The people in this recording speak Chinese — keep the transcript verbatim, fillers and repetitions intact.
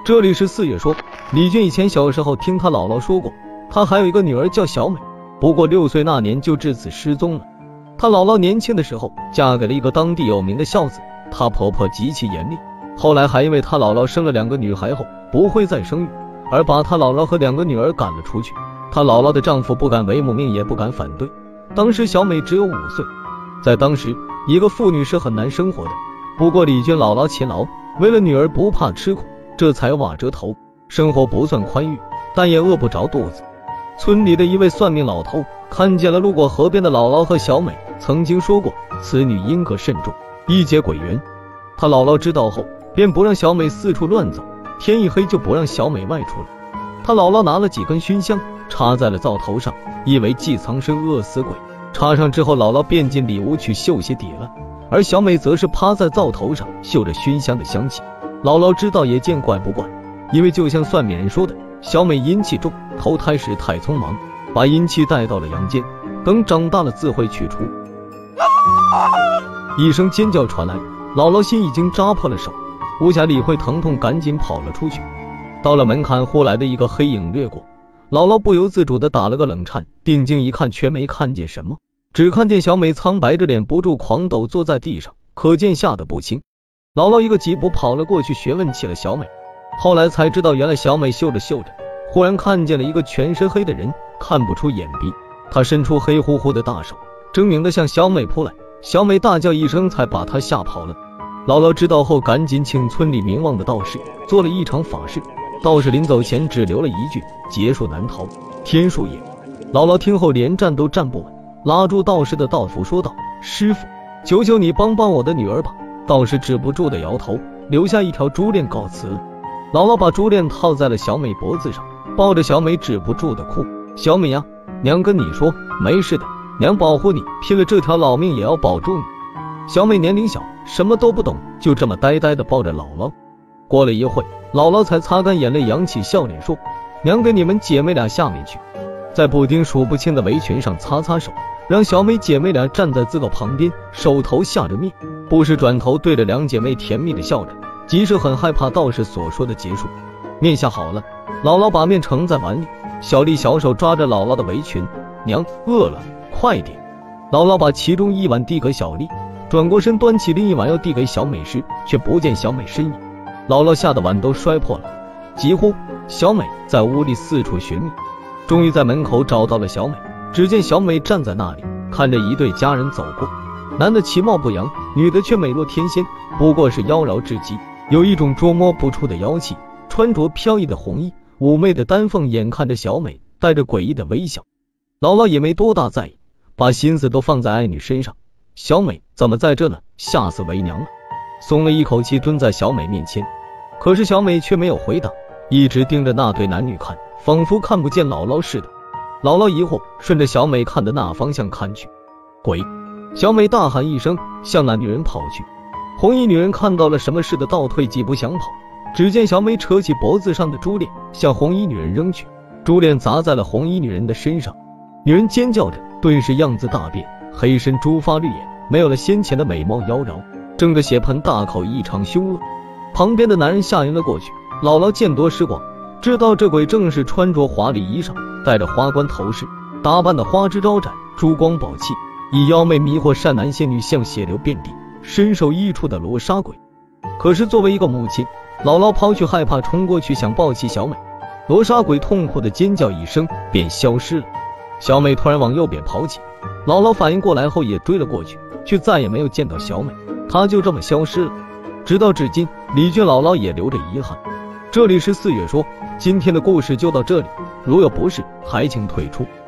这里是四月说，李俊以前小时候听他姥姥说过，他还有一个女儿叫小美，不过六岁那年就至此失踪了。他姥姥年轻的时候嫁给了一个当地有名的孝子，她婆婆极其严厉，后来还因为他姥姥生了两个女孩后不会再生育，而把他姥姥和两个女儿赶了出去。他姥姥的丈夫不敢违母命，也不敢反对。当时小美只有五岁，在当时一个妇女是很难生活的。不过李军姥姥勤劳，为了女儿不怕吃苦，这才瓦遮头，生活不算宽裕，但也饿不着肚子。村里的一位算命老头看见了路过河边的姥姥和小美，曾经说过此女因格甚重，易结鬼缘。他姥姥知道后便不让小美四处乱走，天一黑就不让小美外出了。他姥姥拿了几根熏香插在了灶头上，以为忌藏身饿死鬼。插上之后，姥姥便进里屋去绣鞋底了，而小美则是趴在灶头上嗅着熏香的香气。姥姥知道也见怪不怪，因为就像算命人说的，小美阴气重，投胎时太匆忙，把阴气带到了阳间，等长大了自会去除。一声尖叫传来，姥姥心已经扎破了手，无暇理会疼痛，赶紧跑了出去。到了门槛，忽来的一个黑影掠过，姥姥不由自主地打了个冷颤，定睛一看却没看见什么，只看见小美苍白着脸不住狂抖坐在地上，可见吓得不轻。姥姥一个急步跑了过去询问起了小美，后来才知道原来小美嗅着嗅着，忽然看见了一个全身黑的人，看不出眼鼻，他伸出黑乎乎的大手，狰狞地向小美扑来。小美大叫一声才把他吓跑了。姥姥知道后赶紧请村里名望的道士做了一场法事，道士临走前只留了一句劫数难逃，天数也。姥姥听后连站都站不稳，拉住道士的道符说道，师傅，求求你帮帮我的女儿吧。道士止不住的摇头，留下一条珠链告辞了。姥姥把珠链套在了小美脖子上，抱着小美止不住的哭，小美呀，娘跟你说没事的，娘保护你，拼了这条老命也要保住你。小美年龄小，什么都不懂，就这么呆呆的抱着姥姥。过了一会，姥姥才擦干眼泪，扬起笑脸说，娘给你们姐妹俩下面去，在补丁数不清的围裙上擦擦手，让小美姐妹俩站在自个旁边，手头下着面，不时转头对着两姐妹甜蜜的笑着，即使很害怕道士所说的结束。面下好了，姥姥把面盛在碗里，小丽小手抓着姥姥的围裙，娘饿了，快点。姥姥把其中一碗递给小丽，转过身端起另一碗要递给小美时，却不见小美身影。姥姥吓得碗都摔破了，急呼小美，在屋里四处寻觅，终于在门口找到了小美。只见小美站在那里，看着一对家人走过，男的其貌不扬，女的却美若天仙，不过是妖娆至极，有一种捉摸不出的妖气，穿着飘逸的红衣，妩媚的丹凤眼看着小美，带着诡异的微笑。姥姥也没多大在意，把心思都放在爱女身上。小美怎么在这呢？吓死为娘了。松了一口气，蹲在小美面前，可是小美却没有回答，一直盯着那对男女看，仿佛看不见姥姥似的。姥姥疑惑，顺着小美看的那方向看去，鬼！小美大喊一声，向那女人跑去。红衣女人看到了什么似的倒退几步想跑，只见小美扯起脖子上的珠链向红衣女人扔去，珠链砸在了红衣女人的身上，女人尖叫着，顿时样子大变，黑身珠发绿眼，没有了先前的美貌妖娆，睁着血盆大口，异常凶恶。旁边的男人吓晕了过去。姥姥见多识广，知道这鬼正是穿着华丽衣裳，戴着花冠头饰，打扮的花枝招展，珠光宝气，以妖媚迷惑善男仙女，像血流遍地，身首异处的罗刹鬼。可是作为一个母亲，姥姥抛去害怕，冲过去想抱起小美，罗刹鬼痛苦的尖叫一声便消失了。小美突然往右边跑起，姥姥反应过来后也追了过去，却再也没有见到小美，她就这么消失了。直到至今，李俊姥姥也留着遗憾。这里是四月说，今天的故事就到这里，如有不适，还请退出。